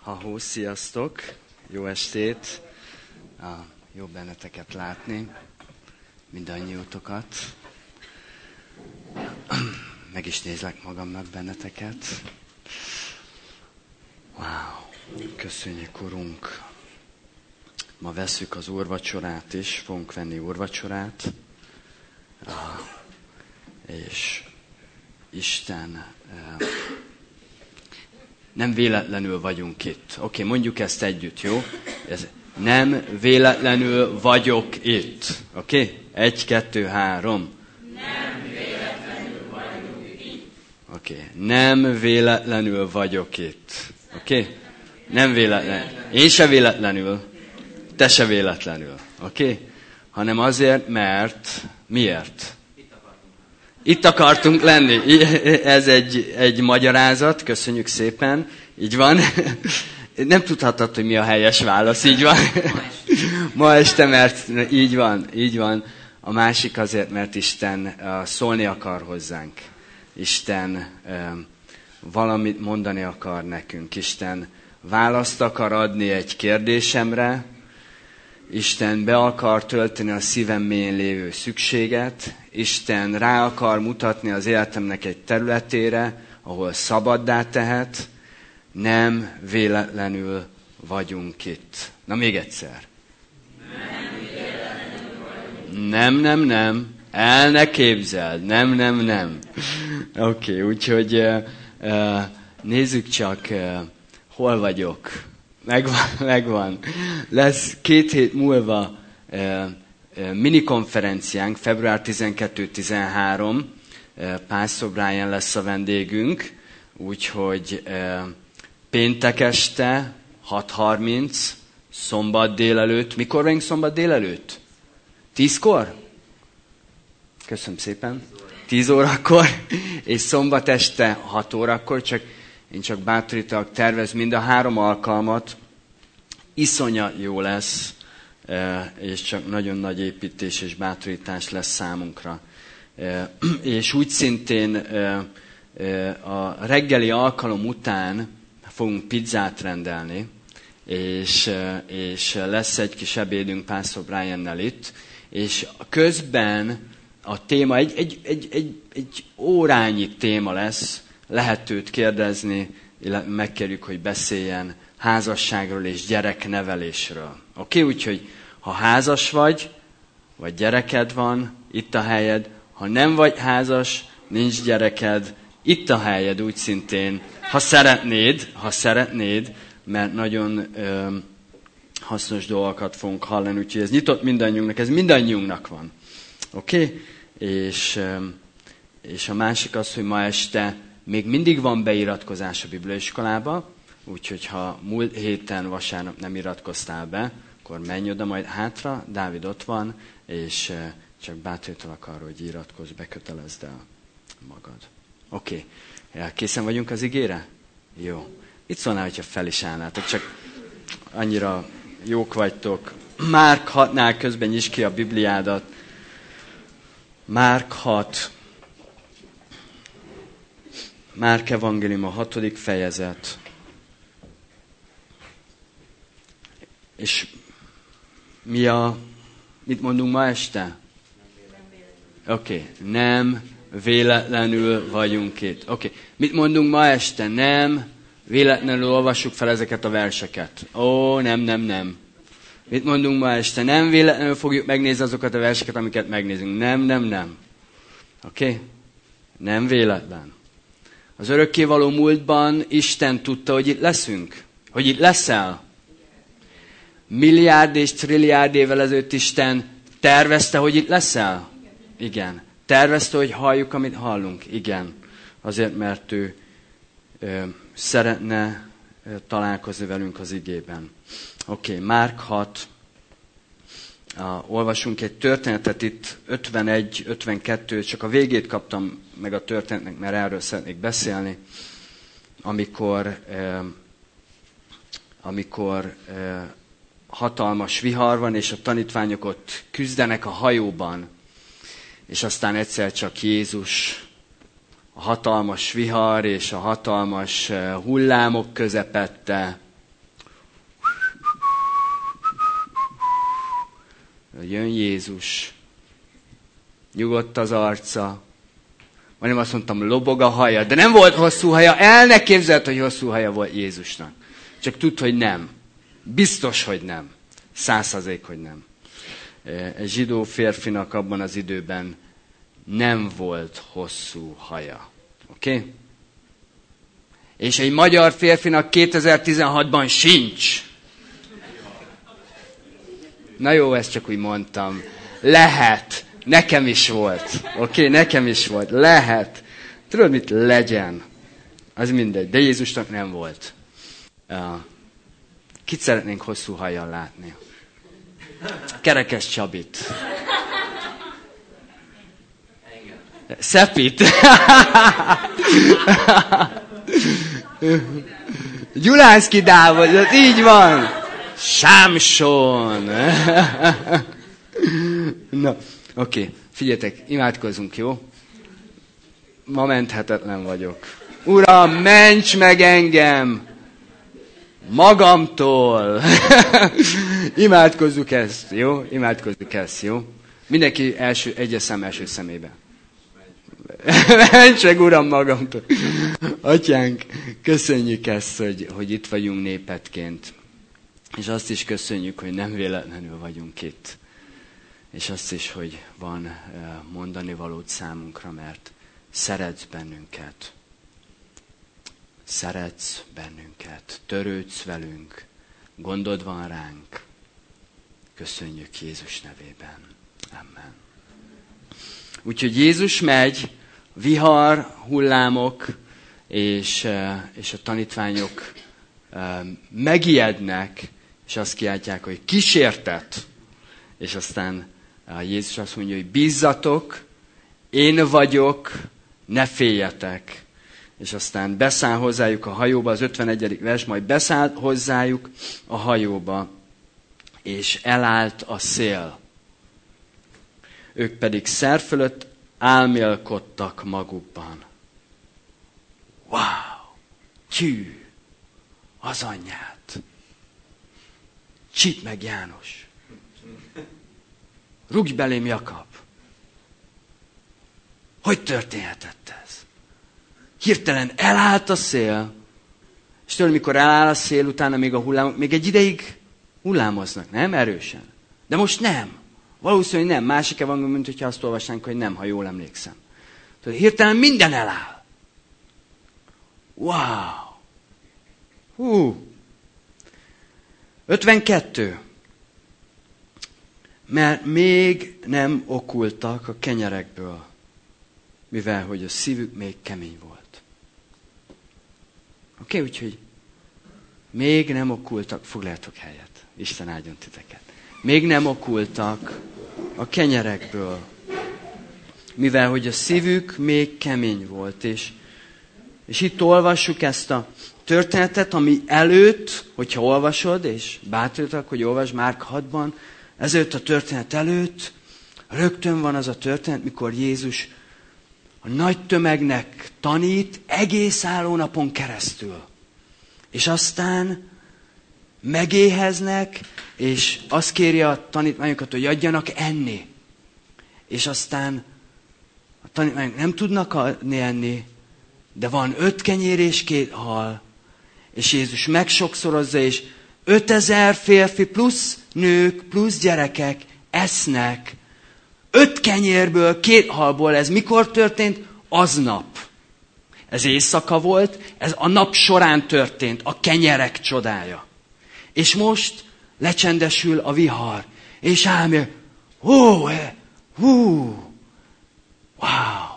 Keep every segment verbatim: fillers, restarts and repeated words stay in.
Ha-hó, sziasztok! Jó estét! Ah, jó benneteket látni, mindannyiótokat. Meg is nézlek magamnak benneteket. Wow! Köszönjük, Urunk! Ma vesszük az úrvacsorát is, fogunk venni úrvacsorát. Ah, és Isten... Eh, Nem véletlenül vagyunk itt. Oké, okay, mondjuk ezt együtt, jó? Ez nem véletlenül vagyok itt. Oké? Okay? Egy, kettő, három. Nem véletlenül vagyunk itt. Oké, okay. Nem véletlenül vagyok itt. Oké? Okay? Nem véletlenül. Én se véletlenül. Te se véletlenül. Oké? Okay? Hanem azért, mert... Miért? Itt akartunk lenni. Ez egy, egy magyarázat, köszönjük szépen. Így van. Nem tudhatod, hogy mi a helyes válasz, így van. Ma este, mert így van, így van. A másik azért, mert Isten szólni akar hozzánk. Isten valamit mondani akar nekünk. Isten választ akar adni egy kérdésemre. Isten be akar tölteni a szívem mélyén lévő szükséget. Isten rá akar mutatni az életemnek egy területére, ahol szabaddá tehet. Nem véletlenül vagyunk itt. Na még egyszer. Nem véletlenül vagyunk. Nem, nem, nem. El ne képzeld. Nem, nem, nem. Oké, okay, úgyhogy uh, uh, nézzük csak, uh, hol vagyok. Megvan, megvan. Lesz két hét múlva uh, minikonferenciánk, február tizenkettő-tizenhárom, Pásztor Brian lesz a vendégünk, úgyhogy péntek este, hat harminc, szombat délelőtt. Mikor vagyunk szombat délelőtt? Tízkor? Köszönöm szépen. Tíz órakor, és szombat este hat órakor, csak én csak bátorítalak, tervez mind a három alkalmat. Iszonyat jó lesz, és csak nagyon nagy építés és bátorítás lesz számunkra. És úgy szintén a reggeli alkalom után fogunk pizzát rendelni, és, és lesz egy kis ebédünk Pásztor Briannel itt, és közben a téma, egy, egy, egy, egy, egy órányi téma lesz, lehet őt kérdezni, illetve megkérjük, hogy beszéljen házasságról és gyereknevelésről. Oké, okay? Úgyhogy ha házas vagy, vagy gyereked van, itt a helyed. Ha nem vagy házas, nincs gyereked, itt a helyed úgy szintén. Ha szeretnéd, ha szeretnéd, mert nagyon ö, hasznos dolgokat fogunk hallani, úgyhogy ez nyitott mindannyiunknak, ez mindannyiunknak van. Oké? Okay? És, ö, és a másik az, hogy ma este még mindig van beiratkozás a bibliaiskolába, úgyhogy ha múlt héten vasárnap nem iratkoztál be, akkor menj oda majd hátra, Dávid ott van, és csak bátorítalak arra, hogy iratkozz, bekötelezd el magad. Oké, okay. Készen vagyunk az igére? Jó. Itt szólnál, hogyha fel is állnátok, csak annyira jók vagytok. Márk hatnál közben nyisd ki a Bibliádat. Márk hat. Márk evangélium a hatodik fejezet. És mi a... Mit mondunk ma este? Oké, okay. Nem véletlenül vagyunk itt. Oké, okay. Mit mondunk ma este? Nem véletlenül olvassuk fel ezeket a verseket. Ó, nem, nem, nem. Mit mondunk ma este? Nem véletlenül fogjuk megnézni azokat a verseket, amiket megnézünk. Nem, nem, nem. Oké? Okay? Nem véletlen. Az örökkévaló múltban Isten tudta, hogy itt leszünk. Hogy itt leszel. Milliárd és trilliárd évvel ezelőtt Isten tervezte, hogy itt leszel? Igen. Tervezte, hogy halljuk, amit hallunk? Igen. Azért, mert ő ö, szeretne ö, találkozni velünk az igében. Oké, okay, Márk hat. Uh, olvasunk egy történetet itt, ötvenegy ötvenkettő, csak a végét kaptam meg a történetnek, mert erről szeretnék beszélni. Amikor, ö, amikor ö, hatalmas vihar van, és a tanítványok ott küzdenek a hajóban, és aztán egyszer csak Jézus a hatalmas vihar és a hatalmas hullámok közepette Jön Jézus, nyugodt az arca, majdnem azt mondtam, lobog a haja, de nem volt hosszú haja, el ne képzeld, hogy hosszú haja volt Jézusnak. Csak tudd, hogy nem. Biztos, hogy nem. Száz százalék, hogy nem. Egy zsidó férfinak abban az időben nem volt hosszú haja. Oké? Okay? És egy magyar férfinak kétezer-tizenhatban sincs. Na jó, ezt csak úgy mondtam. Lehet. Nekem is volt. Oké, okay? Nekem is volt. Lehet. Tudod, mit legyen? Az mindegy. De Jézusnak nem volt. Uh, kit szeretnénk hosszú hajjal látni? Kerekes Csabit. Szepit. Gyulánszki Dávidot, így van. Sámson. Na, oké, okay. Figyeljetek, imádkozzunk, jó? Ma menthetetlen vagyok. Uram, ments meg engem! Magamtól! Imádkozzuk ezt, jó? Imádkozzuk ezt, jó? Mindenki első, egyes szem első szemébe. Ments meg, Uram, magamtól! Atyánk, köszönjük ezt, hogy, hogy itt vagyunk népedként. És azt is köszönjük, hogy nem véletlenül vagyunk itt. És azt is, hogy van mondani valót számunkra, mert szeretsz bennünket. Szeretsz bennünket. Törődsz velünk. Gondod van ránk. Köszönjük Jézus nevében. Amen. Úgyhogy Jézus megy, vihar, hullámok, és, és a tanítványok megijednek, és azt kiáltják, hogy kísértet. És aztán Jézus azt mondja, hogy bízzatok, én vagyok, ne féljetek. És aztán beszáll hozzájuk a hajóba, az ötvenegyedik vers, majd beszáll hozzájuk a hajóba, és elállt a szél. Ők pedig szer fölött álmélkodtak magukban. Wow! Tyű! Az anyját! Csit meg János! Rúgj belém, Jakab! Hogy történhetett ez? Hirtelen elállt a szél, és tőle, mikor eláll a szél, utána még a hullámok, még egy ideig hullámoznak, nem? Erősen. De most nem. Valószínűleg nem. Másik evangélium, mint hogyha azt olvasnánk, hogy nem, ha jól emlékszem. Tehát hirtelen minden eláll. Wow! Hú! ötvenkettő. Mert még nem okultak a kenyerekből, mivel hogy a szívük még kemény volt. Oké, okay, úgyhogy még nem okultak, foglaljatok helyet, Isten áldjon titeket. Még nem okultak a kenyerekből, mivel hogy a szívük még kemény volt. És, és itt olvassuk ezt a történetet, ami előtt, hogyha olvasod, és bátorítok, hogy olvasd Márk hatban, ezért a történet előtt rögtön van az a történet, mikor Jézus a nagy tömegnek tanít egész álló napon keresztül. És aztán megéheznek, és azt kéri a tanítványokat, hogy adjanak enni. És aztán a tanítványok nem tudnak adni enni, de van öt kenyér és két hal. És Jézus megsokszorozza, és ötezer férfi plusz nők, plusz gyerekek esznek. Öt kenyérből, két halból. Ez mikor történt? Aznap. Ez éjszaka volt, ez a nap során történt, a kenyerek csodája. És most lecsendesül a vihar, és ámél, hú, hú, wow.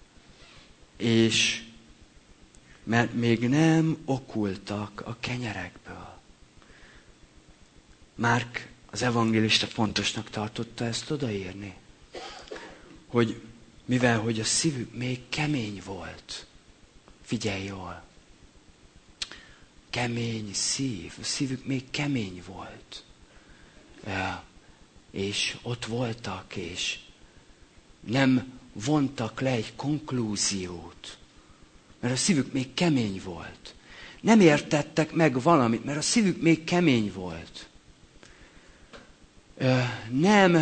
És mert még nem okultak a kenyerekből. Márk, az evangélista fontosnak tartotta ezt odaírni, hogy mivel hogy a szívük még kemény volt. Figyelj jól. Kemény szív. A szívük még kemény volt. Ja, és ott voltak, és nem vontak le egy konklúziót. Mert a szívük még kemény volt. Nem értettek meg valamit, mert a szívük még kemény volt. nem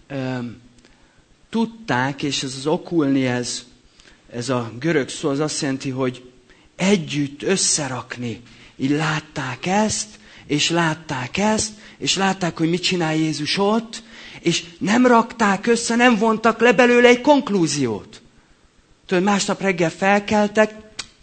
tudták, és ez az okulni, ez, ez a görög szó, az azt jelenti, hogy együtt összerakni. Így látták ezt, és látták ezt, és látták, hogy mit csinál Jézus ott, és nem rakták össze, nem vontak le belőle egy konklúziót. Tudod, másnap reggel felkeltek,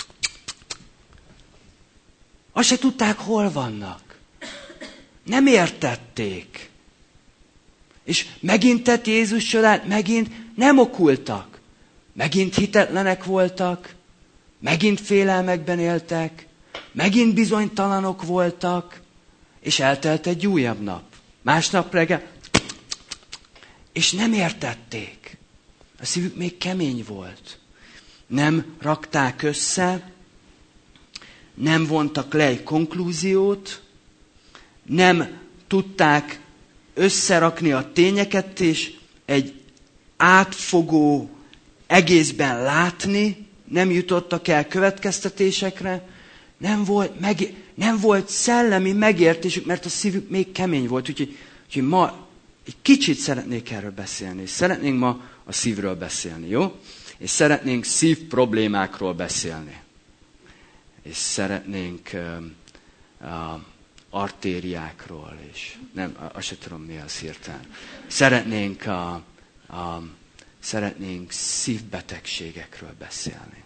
azt se tudták, hol vannak. Nem értették. És megint tett Jézus csodát, megint nem okultak. Megint hitetlenek voltak, megint félelmekben éltek, megint bizonytalanok voltak, és eltelt egy újabb nap. Másnap reggel, és nem értették. A szívük még kemény volt. Nem rakták össze, nem vontak le egy konklúziót, nem tudták összerakni a tényeket, és egy átfogó egészben látni, nem jutottak el következtetésekre, nem volt, meg, nem volt szellemi megértésük, mert a szívük még kemény volt. Úgyhogy, úgyhogy ma egy kicsit szeretnék erről beszélni. És szeretnénk ma a szívről beszélni, jó? És szeretnénk szív problémákról beszélni. És szeretnénk uh, uh, artériákról, és nem, azt sem tudom, mi az hirtelen. Szeretnénk, a, a, szeretnénk szívbetegségekről beszélni.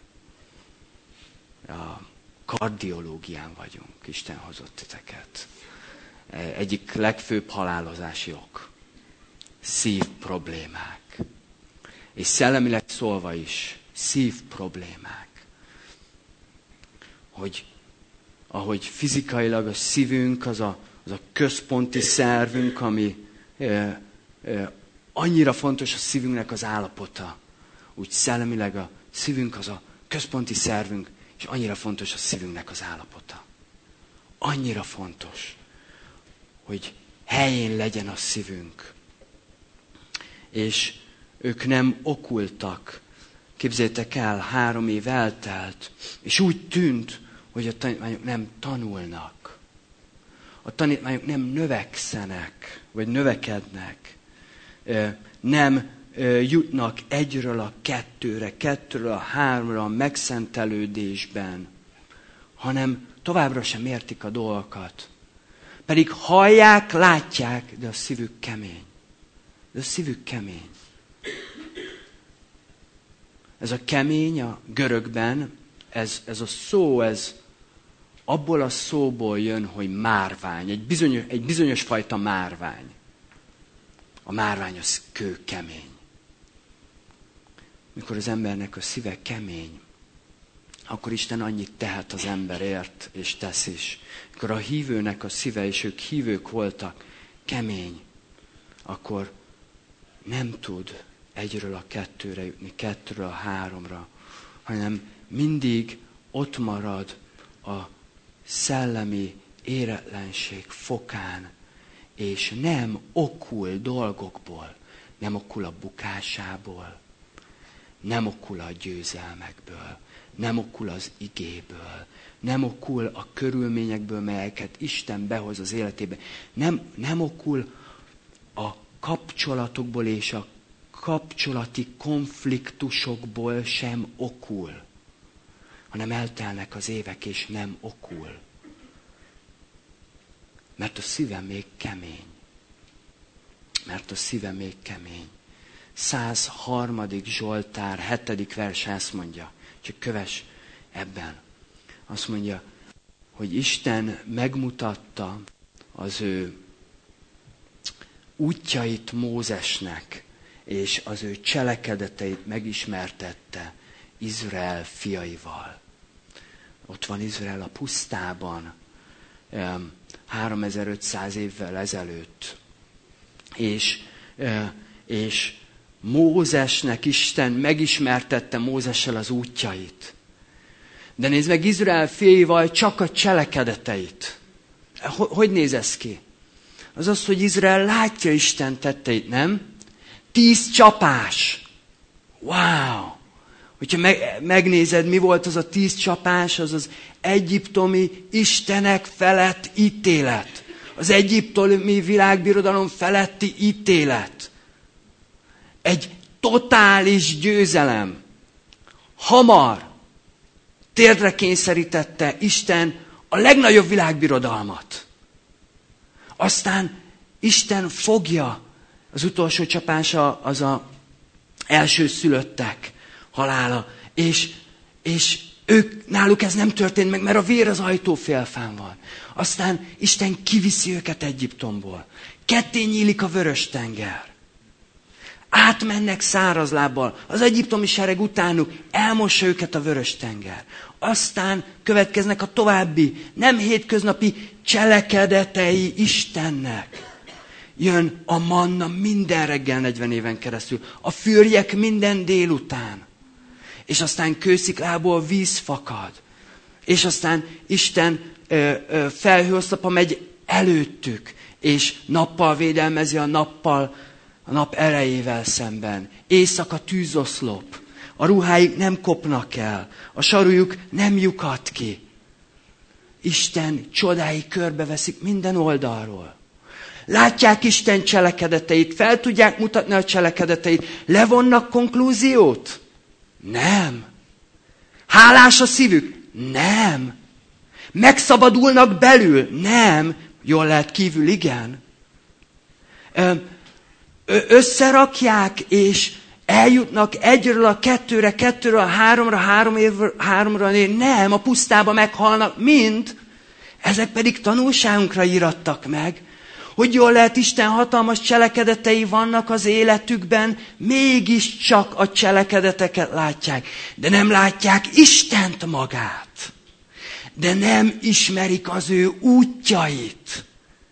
A kardiológián vagyunk, Isten hozott titeket. Egyik legfőbb halálozási ok. Szív problémák. És szellemileg szólva is, szív problémák. Hogy ahogy fizikailag a szívünk, az a, az a központi szervünk, ami e, e, annyira fontos a szívünknek az állapota. Úgy szellemileg a szívünk az a központi szervünk, és annyira fontos a szívünknek az állapota. Annyira fontos, hogy helyén legyen a szívünk. És ők nem okultak. Képzeljétek el, három év eltelt, és úgy tűnt, hogy a tanítványok nem tanulnak. A tanítványok nem növekszenek, vagy növekednek. Nem jutnak egyről a kettőre, kettőről a háromra a megszentelődésben, hanem továbbra sem értik a dolgokat. Pedig hallják, látják, de a szívük kemény. De a szívük kemény. Ez a kemény a görögben, ez, ez a szó, ez abból a szóból jön, hogy márvány. Egy bizonyos, egy bizonyos fajta márvány. A márvány az kőkemény. Mikor az embernek a szíve kemény, akkor Isten annyit tehet az emberért, és tesz is. Mikor a hívőnek a szíve, és ők hívők voltak, kemény, akkor nem tud egyről a kettőre jutni, kettőről a háromra, hanem mindig ott marad a szellemi éretlenség fokán, és nem okul dolgokból, nem okul a bukásából, nem okul a győzelmekből, nem okul az igéből, nem okul a körülményekből, melyeket Isten behoz az életébe, nem, nem okul a kapcsolatokból és a kapcsolati konfliktusokból sem okul, hanem eltelnek az évek, és nem okul. Mert a szíve még kemény. Mert a szíve még kemény. száz harmadik Zsoltár, hetedik vers ezt mondja, csak kövess ebben. Azt mondja, hogy Isten megmutatta az ő útjait Mózesnek, és az ő cselekedeteit megismertette Izrael fiaival. Ott van Izrael a pusztában, háromezer-ötszáz évvel ezelőtt. És, és Mózesnek Isten megismertette Mózessel az útjait. De nézd meg Izrael fiaival csak a cselekedeteit. Hogy néz ez ki? Az az, hogy Izrael látja Isten tetteit, nem? Tíz csapás. Wow! Hogyha meg, megnézed, mi volt az a tíz csapás, az az egyiptomi istenek felett ítélet. Az egyiptomi világbirodalom feletti ítélet. Egy totális győzelem. Hamar térdre kényszerítette Isten a legnagyobb világbirodalmat. Aztán Isten fogja, az utolsó csapása az a első szülöttek halála, és, és ők, náluk ez nem történt meg, mert a vér az ajtófélfán van. Aztán Isten kiviszi őket Egyiptomból. Ketté nyílik a Vörös-tenger. Átmennek száraz lábbal. Az egyiptomi sereg utánuk elmossa őket a Vörös-tenger. Aztán következnek a további, nem hétköznapi cselekedetei Istennek. Jön a manna minden reggel negyven éven keresztül. A fürjek minden délután. És aztán kősziklából víz fakad. És aztán Isten ö, ö, felhőoszlapa megy előttük. És nappal védelmezi a nappal, a nap erejével szemben. Éjszaka tűzoszlop. A ruháik nem kopnak el. A sarújuk nem lyukad ki. Isten csodái körbeveszik minden oldalról. Látják Isten cselekedeteit, fel tudják mutatni a cselekedeteit, levonnak konklúziót? Nem. Hálás a szívük? Nem. Megszabadulnak belül? Nem. Jól lehet kívül, igen. Ö, összerakják, és eljutnak egyről a kettőre, kettőről a háromra, három évre, háromra, négy. Nem, a pusztába meghalnak mind. Ezek pedig tanulságunkra írattak meg. Hogy jól lehet, Isten hatalmas cselekedetei vannak az életükben, mégiscsak a cselekedeteket látják. De nem látják Istent magát. De nem ismerik az ő útjait.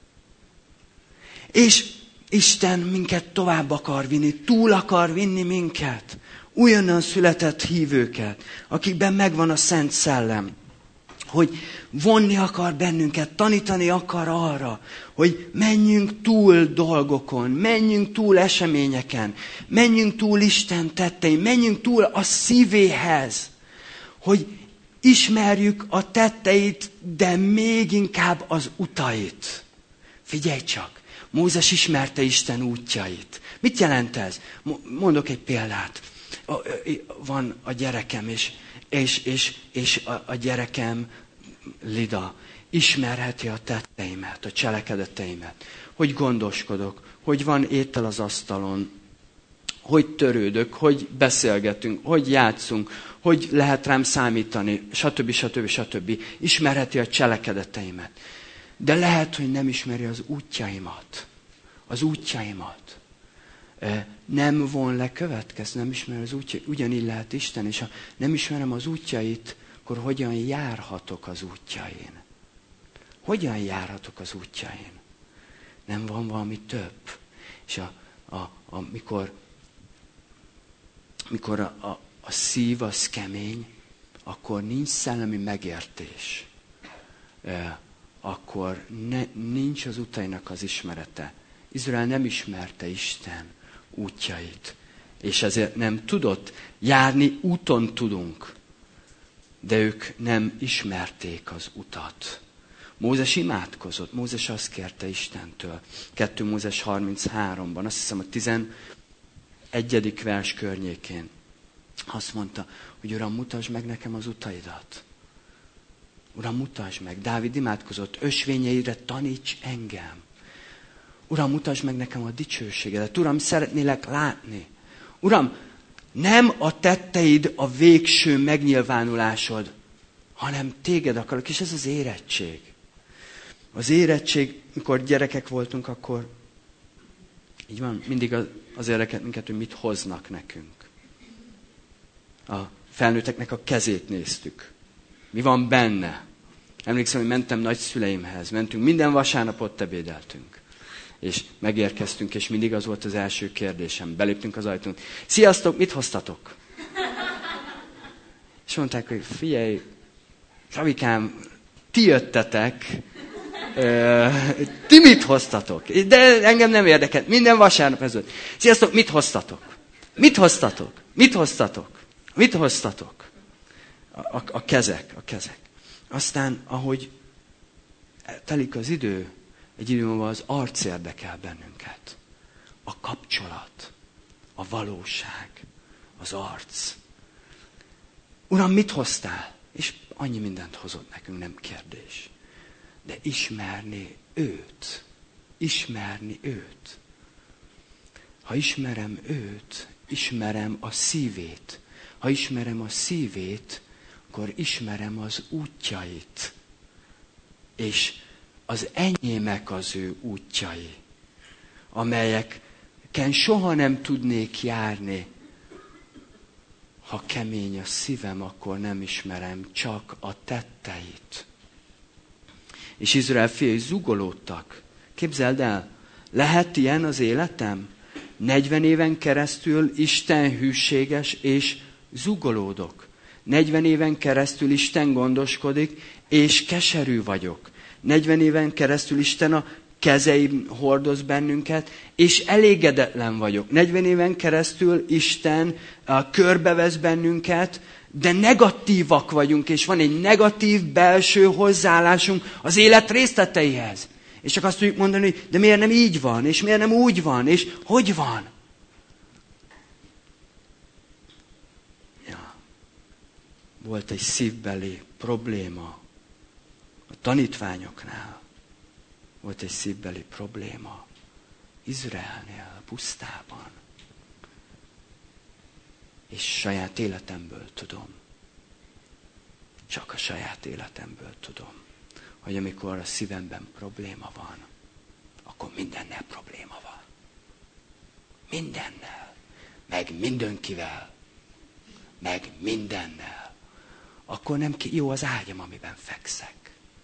És Isten minket tovább akar vinni, túl akar vinni minket. Újonnan született hívőket, akikben megvan a Szent Szellem. Hogy vonni akar bennünket, tanítani akar arra, hogy menjünk túl dolgokon, menjünk túl eseményeken, menjünk túl Isten tettein, menjünk túl a szívéhez, hogy ismerjük a tetteit, de még inkább az utait. Figyelj csak, Mózes ismerte Isten útjait. Mit jelent ez? Mondok egy példát. Van a gyerekem, és, és, és, és a, a gyerekem, Lida, ismerheti a tetteimet, a cselekedeteimet. Hogy gondoskodok, hogy van étel az asztalon, hogy törődök, hogy beszélgetünk, hogy játszunk, hogy lehet rám számítani, stb. stb. stb. Ismerheti a cselekedeteimet. De lehet, hogy nem ismeri az útjaimat. Az útjaimat. Nem von le következ, nem ismeri az útjait. Ugyanígy lehet Isten, és ha nem ismerem az útjait, akkor hogyan járhatok az útjain? Hogyan járhatok az útjain? Nem van valami több. És a, a, amikor, amikor a, a, a szív az kemény, akkor nincs szellemi megértés. E, akkor ne, nincs az utainak az ismerete. Izrael nem ismerte Isten útjait. És ezért nem tudott járni, úton tudunk. De ők nem ismerték az utat. Mózes imádkozott. Mózes azt kérte Istentől. kettő Mózes harminchárom-ban, azt hiszem a tizenegyedik vers környékén. Azt mondta, hogy Uram, mutasd meg nekem az utaidat. Uram, mutasd meg. Dávid imádkozott, ösvényeidre taníts engem. Uram, mutasd meg nekem a dicsőségedet. Uram, szeretnélek látni. Uram, nem a tetteid a végső megnyilvánulásod, hanem téged akarok, és ez az érettség. Az érettség, mikor gyerekek voltunk, akkor így van, mindig az érdekelt minket, hogy mit hoznak nekünk. A felnőtteknek a kezét néztük. Mi van benne? Emlékszem, hogy mentem nagyszüleimhez, mentünk, minden vasárnap ott ebédeltünk. És megérkeztünk, és mindig az volt az első kérdésem. Beléptünk az ajtón. Sziasztok, mit hoztatok? És mondták, hogy figyelj, Savikám, ti jöttetek, ti mit hoztatok? De engem nem érdekelt, minden vasárnap ez volt. Sziasztok, mit hoztatok? Mit hoztatok? Mit hoztatok? Mit hoztatok? A, a, a kezek, a kezek. Aztán, ahogy telik az idő, egy idő múlva az arc érdekel bennünket. A kapcsolat, a valóság, az arc. Uram, mit hoztál? És annyi mindent hozott nekünk, nem kérdés. De ismerni őt. Ismerni őt. Ha ismerem őt, ismerem a szívét. Ha ismerem a szívét, akkor ismerem az útjait. És az enyémek az ő útjai, amelyeken soha nem tudnék járni. Ha kemény a szívem, akkor nem ismerem csak a tetteit. És Izrael fiai zugolódtak. Képzeld el, lehet ilyen az életem? negyven éven keresztül Isten hűséges, és zugolódok. negyven éven keresztül Isten gondoskodik, és keserű vagyok. negyven éven keresztül Isten a kezeim hordoz bennünket, és elégedetlen vagyok. negyven éven keresztül Isten körbevesz bennünket, de negatívak vagyunk, és van egy negatív belső hozzáállásunk az élet részleteihez. És csak azt tudjuk mondani, hogy de miért nem így van, és miért nem úgy van, és hogy van? Ja. Volt egy szívbeli probléma a tanítványoknál. Volt egy szívbeli probléma Izraelnél, a pusztában. És saját életemből tudom. Csak a saját életemből tudom, hogy amikor a szívemben probléma van, akkor mindennel probléma van. Mindennel. Meg mindenkivel. Meg mindennel. Akkor nem ki, jó az ágyam, amiben fekszek.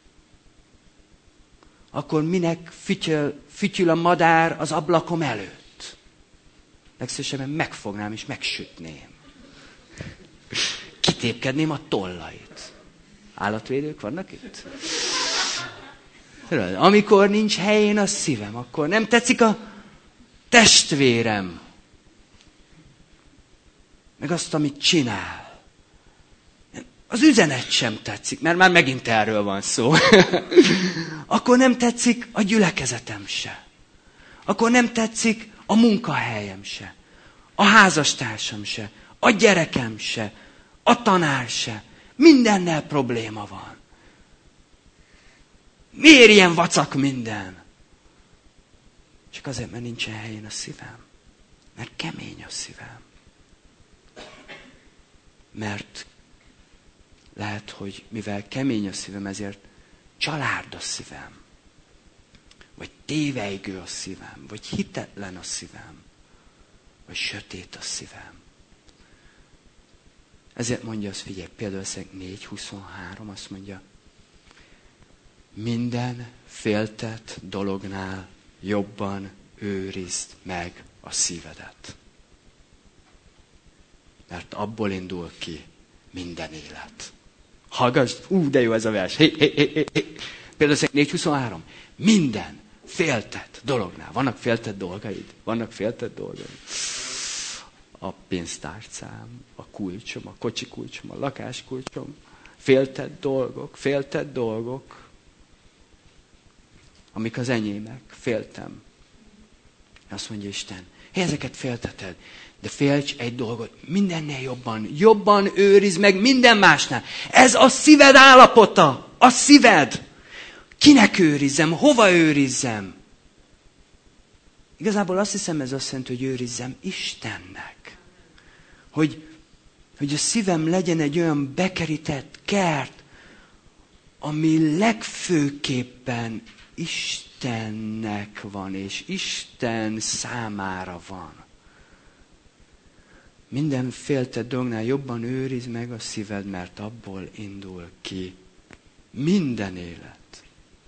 Akkor minek fütyül, fütyül a madár az ablakom előtt? Legszívesebben megfognám és megsütném. Kitépkedném a tollait. Állatvédők vannak itt? Amikor nincs helyén a szívem, akkor nem tetszik a testvérem. Meg azt, amit csinál. Az üzenet sem tetszik, mert már megint erről van szó. Akkor nem tetszik a gyülekezetem se. Akkor nem tetszik a munkahelyem se. A házastársam se. A gyerekem se. A tanár se. Mindennel probléma van. Miért ilyen vacak minden? Csak azért, mert nincsen helyén a szívem. Mert kemény a szívem. Mert lehet, hogy mivel kemény a szívem, ezért csalárd a szívem. Vagy tévejgő a szívem. Vagy hitetlen a szívem. Vagy sötét a szívem. Ezért mondja azt, figyelj, például négy huszonhárom azt mondja, minden féltett dolognál jobban őrizd meg a szívedet. Mert abból indul ki minden élet. Hallgass, ú, de jó ez a vers. Hé, hé, hé, hé. Például négy huszonhárom. Minden féltett dolognál. Vannak féltett dolgaid? Vannak féltett dolgaid? A pénztárcám, a kulcsom, a kocsi kulcsom, a lakás kulcsom. Féltett dolgok, féltett dolgok. Amik az enyémek. Féltem. Azt mondja Isten, hé, ezeket félteted. De félts egy dolgot, mindennél jobban, jobban őrizd meg minden másnál. Ez a szíved állapota, a szíved. Kinek őrizzem, hova őrizzem? Igazából azt hiszem, ez azt jelenti, hogy őrizzem Istennek. Hogy, hogy a szívem legyen egy olyan bekerített kert, ami legfőképpen Istennek van, és Isten számára van. Minden féltett dolgnál jobban őrizd meg a szíved, mert abból indul ki minden élet.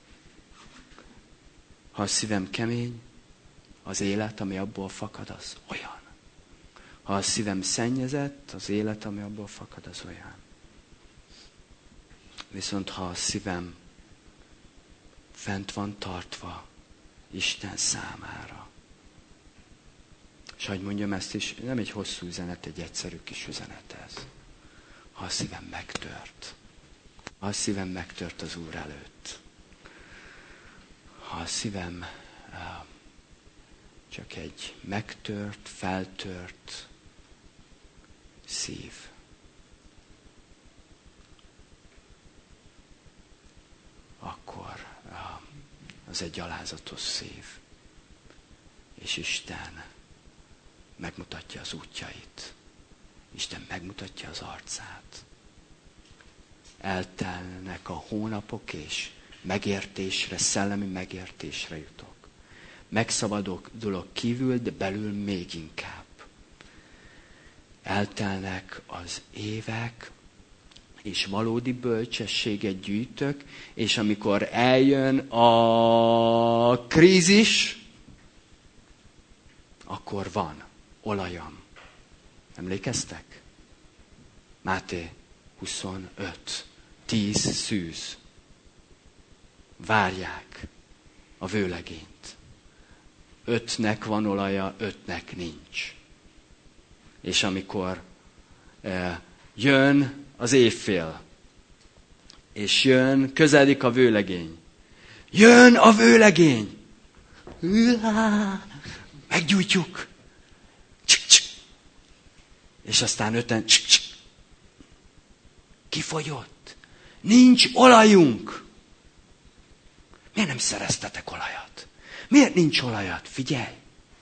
Ha a szívem kemény, az élet, ami abból fakad, az olyan. Ha a szívem szennyezett, az élet, ami abból fakad, az olyan. Viszont ha a szívem fent van tartva Isten számára, és hogy mondjam ezt is, nem egy hosszú üzenet, egy egyszerű kis üzenet ez. Ha a szívem megtört, ha a szívem megtört az Úr előtt, ha a szívem csak egy megtört, feltört szív. Akkor az egy gyalázatos szív. És Isten megmutatja az útjait. Isten megmutatja az arcát. Eltelnek a hónapok, és megértésre, szellemi megértésre jutok. Megszabadulok kívül, de belül még inkább. Eltelnek az évek, és valódi bölcsességet gyűjtök, és amikor eljön a krízis, akkor van olajam. Emlékeztek? Máté huszonöt. Tíz szűz. Várják a vőlegényt. Ötnek van olaja, ötnek nincs. És amikor eh, jön az évfél, és jön, közeledik a vőlegény. Jön a vőlegény! Hűhá! Meggyújtjuk! Csik, csik. És aztán öten csik, csik. Kifogyott. Nincs olajunk. Miért nem szereztetek olajat? Miért nincs olajat? Figyelj!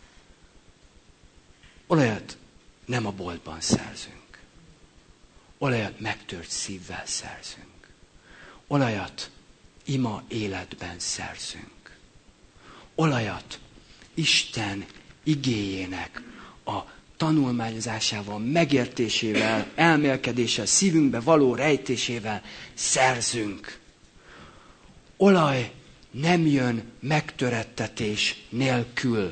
Olajat nem a boltban szerzünk. Olajat megtört szívvel szerzünk. Olajat ima életben szerzünk. Olajat Isten igéjének a tanulmányozásával, megértésével, elmélkedéssel, szívünkbe való rejtésével szerzünk. Olaj nem jön megtörettetés nélkül.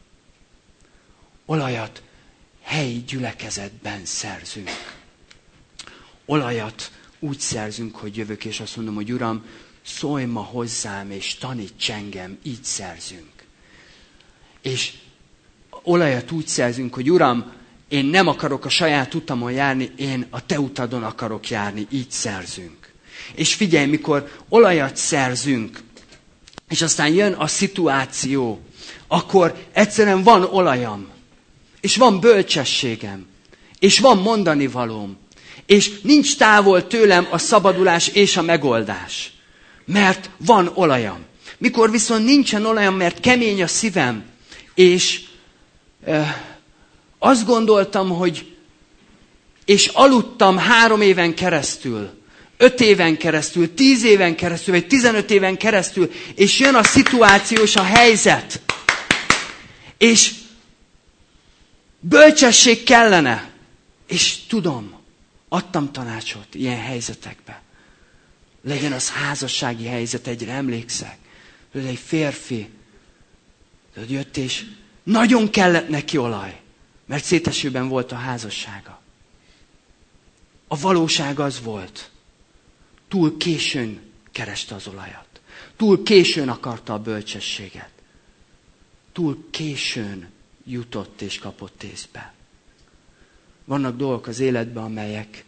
Olajat helyi gyülekezetben szerzünk. Olajat úgy szerzünk, hogy jövök, és azt mondom, hogy Uram, szólj ma hozzám, és taníts engem, így szerzünk. És olajat úgy szerzünk, hogy Uram, én nem akarok a saját utamon járni, én a te utadon akarok járni, így szerzünk. És figyelj, mikor olajat szerzünk, és aztán jön a szituáció, akkor egyszerűen van olajam, és van bölcsességem, és van mondani valóm, és nincs távol tőlem a szabadulás és a megoldás, mert van olajam. Mikor viszont nincsen olajam, mert kemény a szívem, és e, azt gondoltam, hogy és aludtam három éven keresztül, öt éven keresztül, tíz éven keresztül, vagy tizenöt éven keresztül, és jön a szituáció és a helyzet, és bölcsesség kellene, és tudom, adtam tanácsot ilyen helyzetekbe. Legyen az házassági helyzet, egyre emlékszek, hogy egy férfi hogy jött, és nagyon kellett neki olaj, mert szétesőben volt a házassága. A valóság az volt, túl későn kereste az olajat. Túl későn akarta a bölcsességet. Túl későn jutott és kapott észbe. Vannak dolgok az életben, amelyeket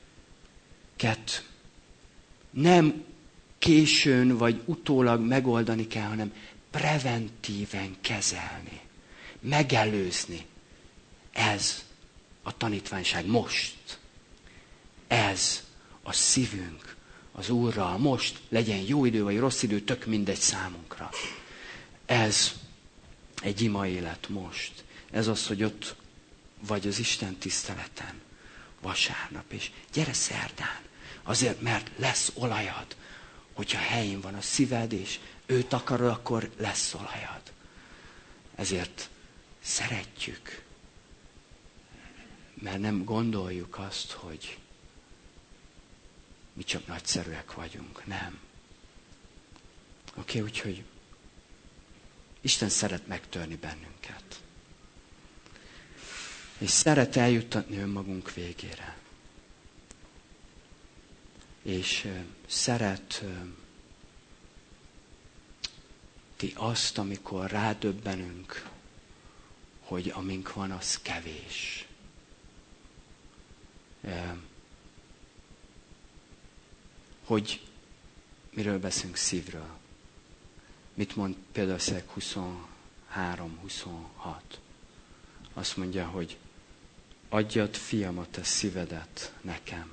nem későn vagy utólag megoldani kell, hanem preventíven kezelni, megelőzni. Ez a tanítványság most. Ez a szívünk az Úrral most, legyen jó idő vagy rossz idő, tök mindegy számunkra. Ez egy ima élet most. Ez az, hogy ott vagy az Isten tiszteleten vasárnap, és gyere szerdán, azért, mert lesz olajad, hogyha helyén van a szíved, és őt akarod, akkor lesz olajad. Ezért szeretjük, mert nem gondoljuk azt, hogy mi csak nagyszerűek vagyunk. Nem. Oké, okay, úgyhogy Isten szeret megtörni bennünket. És szeret eljuttatni önmagunk végére. És uh, szeret uh, ti azt, amikor rádöbbenünk, hogy amink van, az kevés. Uh, hogy miről beszélünk? Szívről. Mit mond például Szeg huszonhárom huszonhat? Azt mondja, hogy adjad, fiam, a te szívedet nekem.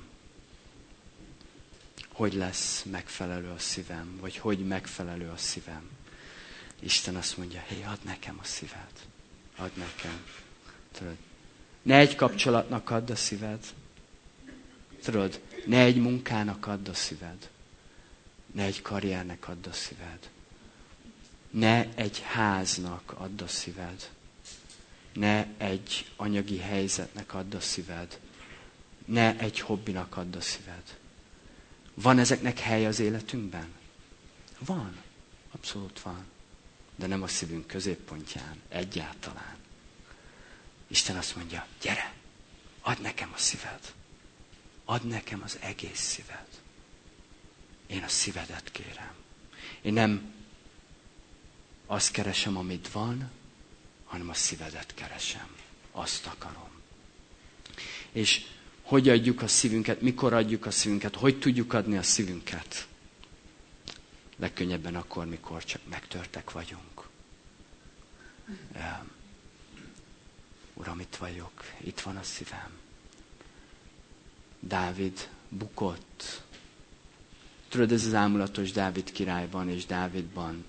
Hogy lesz megfelelő a szívem? Vagy hogy megfelelő a szívem? Isten azt mondja, hé, add nekem a szíved. Add nekem. Tudod, ne egy kapcsolatnak add a szíved. Tudod, ne egy munkának add a szíved. Ne egy karriernek add a szíved. Ne egy háznak add a szíved. Ne egy anyagi helyzetnek add a szíved. Ne egy hobbinak add a szíved. Van ezeknek hely az életünkben? Van. Abszolút van. De nem a szívünk középpontján. Egyáltalán. Isten azt mondja, gyere, add nekem a szíved. Add nekem az egész szíved. Én a szívedet kérem. Én nem azt keresem, amit van, hanem a szívedet keresem. Azt akarom. És hogy adjuk a szívünket, mikor adjuk a szívünket, hogy tudjuk adni a szívünket? Legkönnyebben akkor, mikor csak megtörtek vagyunk. Uram, itt vagyok, itt van a szívem. Dávid bukott. Tudod, ez az ámulatos Dávid királyban és Dávidban,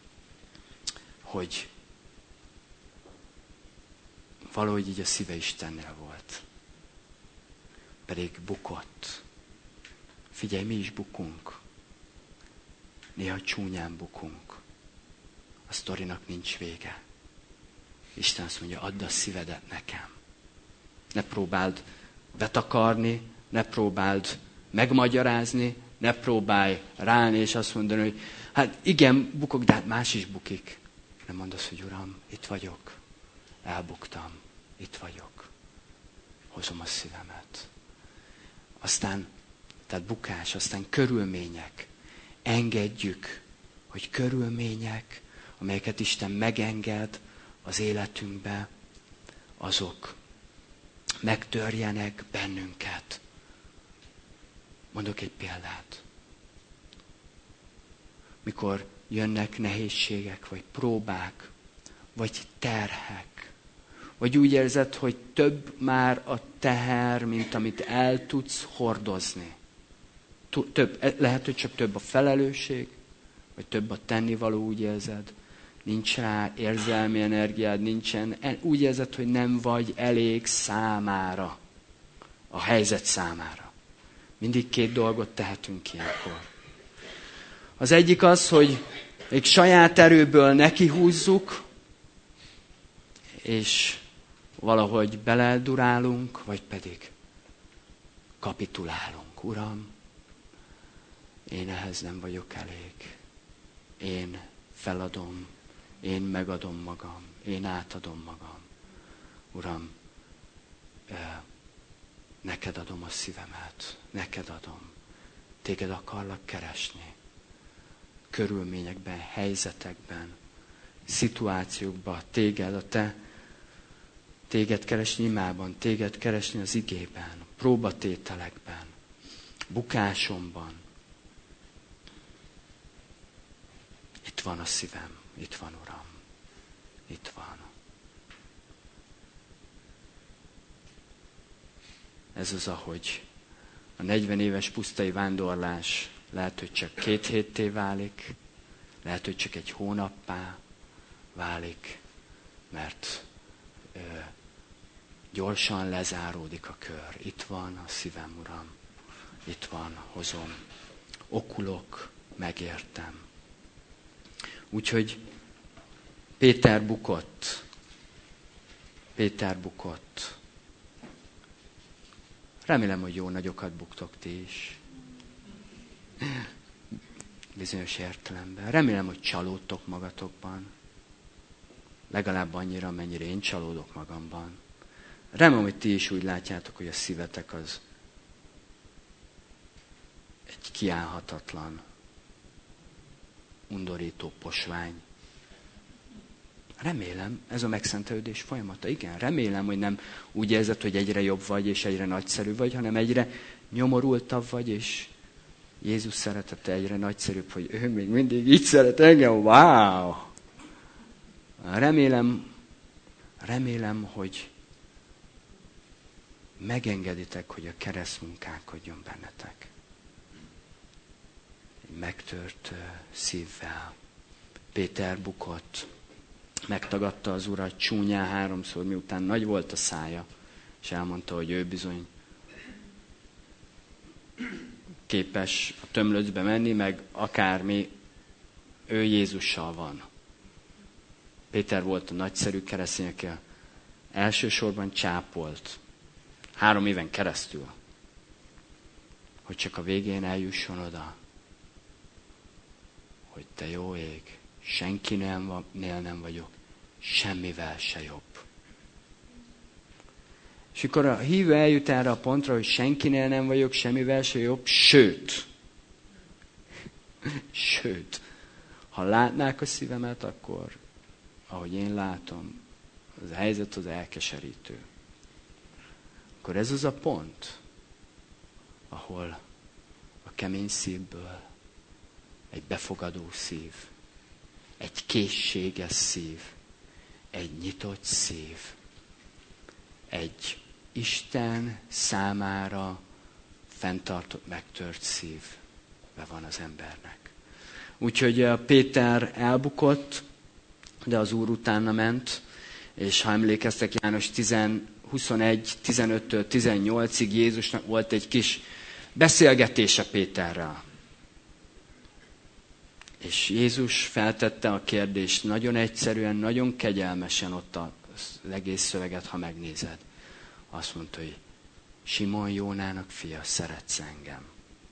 hogy valahogy így a szíve Istennél volt. Pedig bukott. Figyelj, mi is bukunk. Néha csúnyán bukunk. A sztorinak nincs vége. Isten azt mondja, add a szívedet nekem. Ne próbáld betakarni, ne próbáld megmagyarázni, ne próbálj ráállni és azt mondani, hogy hát igen, bukok, de hát más is bukik. Nem mondd azt, hogy Uram, itt vagyok. Elbuktam. Itt vagyok. Hozom a szívemet. Aztán, tehát bukás, aztán körülmények. Engedjük, hogy körülmények, amelyeket Isten megenged az életünkbe, azok megtörjenek bennünket. Mondok egy példát. Mikor jönnek nehézségek, vagy próbák, vagy terhek, vagy úgy érzed, hogy több már a teher, mint amit el tudsz hordozni. Több, lehet, hogy csak több a felelősség, vagy több a tennivaló, úgy érzed. Nincs rá érzelmi energiád, nincsen. Úgy érzed, hogy nem vagy elég számára, a helyzet számára. Mindig két dolgot tehetünk ilyenkor. Az egyik az, hogy még saját erőből nekihúzzuk, és valahogy beledurálunk, vagy pedig kapitulálunk. Uram, én ehhez nem vagyok elég. Én feladom, én megadom magam, én átadom magam. Uram, neked adom a szívemet, neked adom. Téged akarlak keresni. Körülményekben, helyzetekben, szituációkban, téged, a te, téged keresni imában, téged keresni az igében, próbatételekben, bukásomban. Itt van a szívem, itt van, Uram, itt van. Ez az, ahogy a negyven éves pusztai vándorlás lehet, hogy csak két hétté válik, lehet, hogy csak egy hónappá válik, mert ö, gyorsan lezáródik a kör. Itt van a szívem, Uram, itt van, hozom, okulok, megértem. Úgyhogy Péter bukott. Péter bukott. Remélem, hogy jó nagyokat buktok ti is. Bizonyos értelemben. Remélem, hogy csalódtok magatokban. Legalább annyira, amennyire én csalódok magamban. Remélem, hogy ti is úgy látjátok, hogy a szívetek az egy kiállhatatlan, undorító posvány. Remélem, ez a megszentelődés folyamata. Igen, remélem, hogy nem úgy érzed, hogy egyre jobb vagy, és egyre nagyszerű vagy, hanem egyre nyomorultabb vagy, és Jézus szeretete egyre nagyszerűbb, hogy ő még mindig így szeret engem. Wow! Remélem, remélem, hogy megengeditek, hogy a kereszt munkálkodjon bennetek. Egy megtört szívvel. Péter bukott, megtagadta az Urat csúnyán háromszor, miután nagy volt a szája, és elmondta, hogy ő bizony képes a tömlöcbe menni, meg akármi, ő Jézussal van. Péter volt a nagyszerű keresztény, aki elsősorban csápolt. Három éven keresztül. Hogy csak a végén eljusson oda, hogy te jó ég, senkinél nem vagyok, semmivel se jobb. És akkor a hívő eljut erre a pontra, hogy senkinél nem vagyok, semmivel se jobb, sőt, sőt, ha látnák a szívemet, akkor, ahogy én látom, az a helyzet az elkeserítő. Akkor ez az a pont, ahol a kemény szívből egy befogadó szív, egy készséges szív, egy nyitott szív, egy Isten számára fenntartott, megtört szívbe van az embernek. Úgyhogy Péter elbukott, de az Úr utána ment, és ha emlékeztek, János tíz, huszonegy, tizenöttől tizennyolcig Jézusnak volt egy kis beszélgetése Péterrel. És Jézus feltette a kérdést nagyon egyszerűen, nagyon kegyelmesen, ott az egész szöveget, ha megnézed. Azt mondta, hogy Simon Jónának fia, szeretsz engem?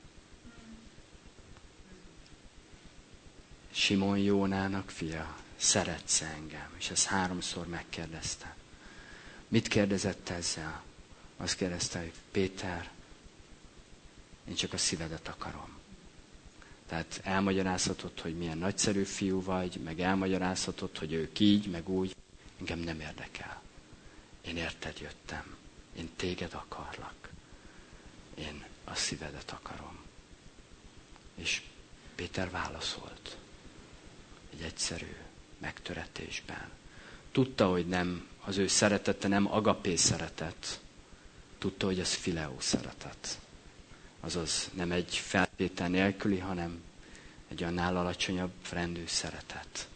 Simon Jónának fia, szeretsz engem? És ezt háromszor megkérdezte. Mit kérdezett ezzel? Azt kérdezte, hogy Péter, én csak a szívedet akarom. Tehát elmagyarázhatod, hogy milyen nagyszerű fiú vagy, meg elmagyarázhatod, hogy ők így, meg úgy. Engem nem érdekel. Én érted jöttem. Én téged akarlak. Én a szívedet akarom. És Péter válaszolt. Egy egyszerű megtöretésben. Tudta, hogy nem, az ő szeretete nem agapé szeretet. Tudta, hogy ez fileó szeretet. Azaz nem egy feltétel nélküli, hanem egy annál alacsonyabb rendű szeretet.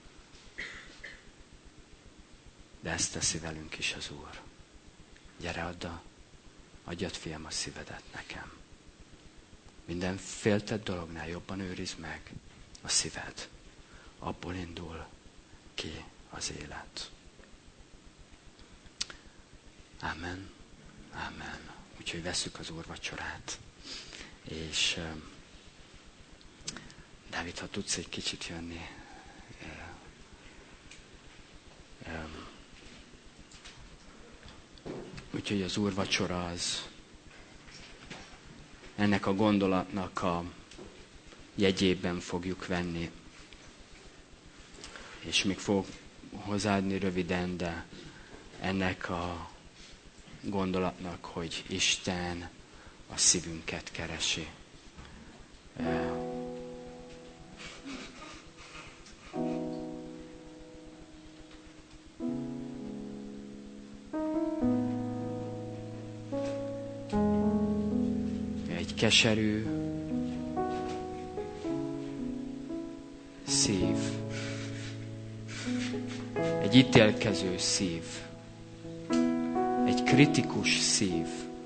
De ezt teszi velünk is az Úr. Gyere, add a, adjad, fiam, a szívedet nekem. Minden féltett dolognál jobban őrizd meg a szíved. Abból indul ki az élet. Amen. Amen. Úgyhogy vesszük az Úr vacsorát. És uh, Dávid, ha tudsz egy kicsit jönni. Uh, um, úgyhogy az Úr vacsora az ennek a gondolatnak a jegyében fogjuk venni. És még fog hozzáadni röviden, de ennek a gondolatnak, hogy Isten a szívünket keresi. Egy keserű szív. Egy ítélkező szív. Egy kritikus szív.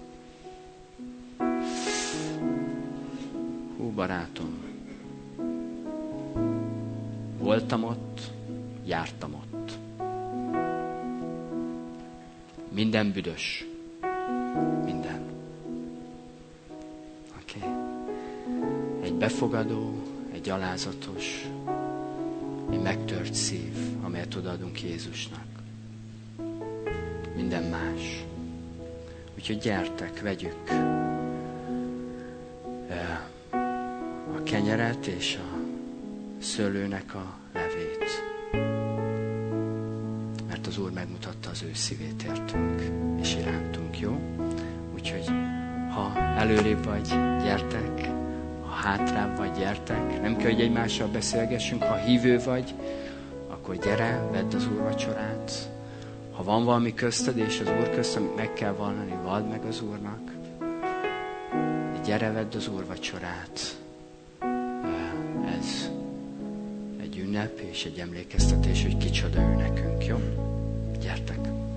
Hú, barátom, voltam ott, jártam ott. Minden büdös. Minden. Oké. Okay. Egy befogadó, egy alázatos, egy megtört szív, amelyet odaadunk Jézusnak. Minden más. Úgyhogy gyertek, vegyük a kenyeret és a szőlőnek a levét. Mert az Úr megmutatta az ő szívét értünk és irántunk, jó? Úgyhogy ha előrébb vagy, gyertek, ha Ha hátrább vagy, gyertek. Nem kell, hogy egymással beszélgessünk. Ha hívő vagy, akkor gyere, vedd az úrvacsorát. Ha van valami közted és az Úr közt, amit meg kell vallani, vald meg az Úrnak. De gyere, vedd az úrvacsorát. Ez egy ünnep és egy emlékeztetés, hogy kicsoda ő nekünk, jó? Gyertek!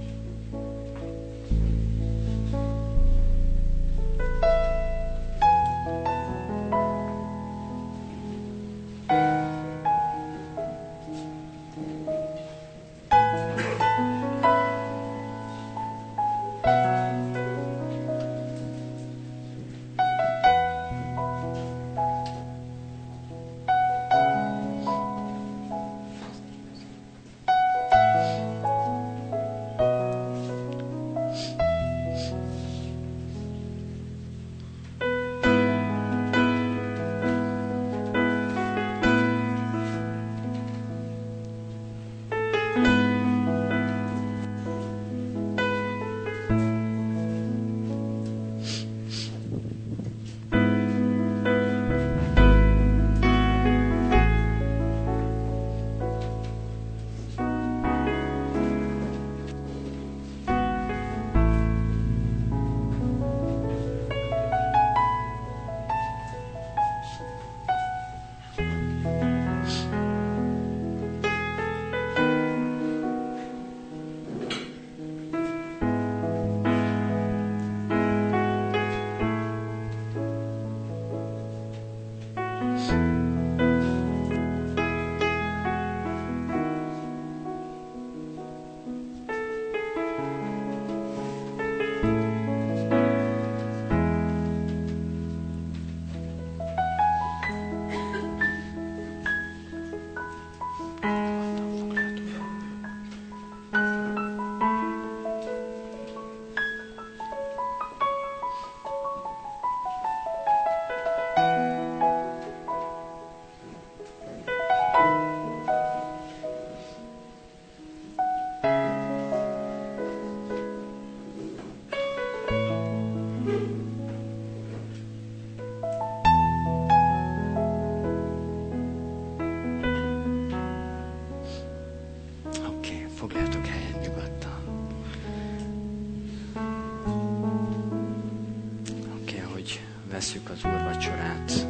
Vesszük az úrvacsorát.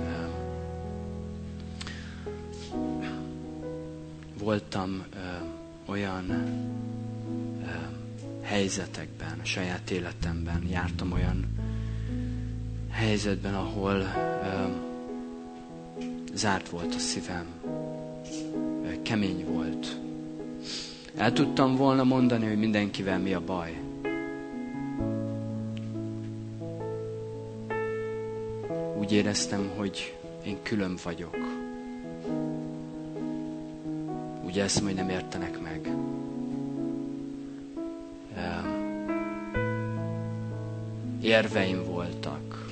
Voltam olyan helyzetekben, a saját életemben, jártam olyan helyzetben, ahol zárt volt a szívem, kemény volt. El tudtam volna mondani, hogy mindenkivel mi a baj. Úgy éreztem, hogy én külön vagyok. Úgy éreztem, hogy nem értenek meg. Érveim voltak.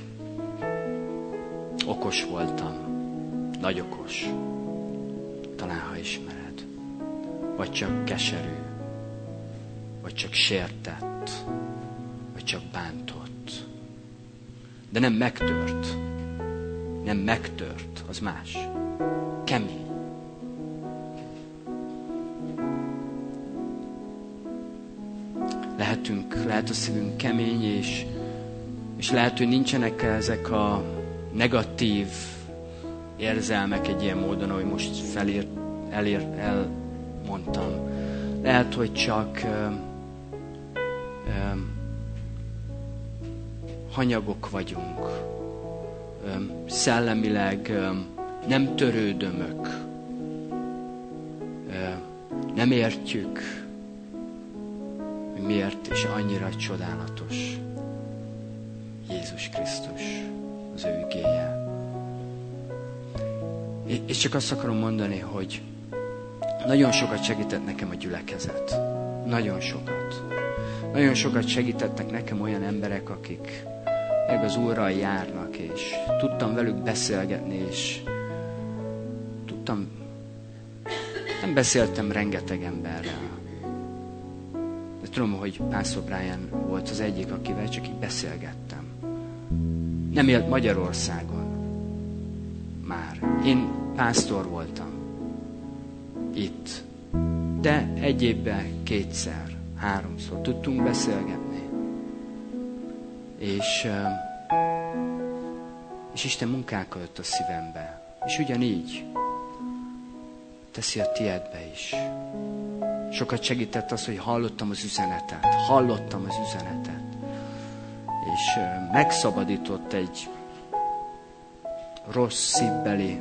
Okos voltam. Nagy okos. Talán, ha ismered. Vagy csak keserű. Vagy csak sértett. Vagy csak bántott. De nem megtört. Nem megtört, az más. Kemény. Lehetünk, lehet a szívünk kemény, és, és lehet, hogy nincsenek ezek a negatív érzelmek egy ilyen módon, ahogy most felír, elér, elmondtam. Lehet, hogy csak ö, ö, hanyagok vagyunk. Szellemileg nem törődömök, nem értjük, hogy miért és annyira csodálatos Jézus Krisztus, az ő igéje. És csak azt akarom mondani, hogy nagyon sokat segített nekem a gyülekezet. Nagyon sokat. Nagyon sokat segítettek nekem olyan emberek, akik meg az Úrral járnak, és tudtam velük beszélgetni, és tudtam, nem beszéltem rengeteg emberrel. De tudom, hogy Pásztor Brian volt az egyik, akivel csak így beszélgettem. Nem élt Magyarországon. már. Én pásztor voltam. Itt. De egy évben kétszer, háromszor tudtunk beszélgetni. És, és Isten munkálkodott a szívembe. És ugyanígy teszi a tiédbe is. Sokat segített az, hogy hallottam az üzenetet. Hallottam az üzenetet. És megszabadított egy rossz szívbeli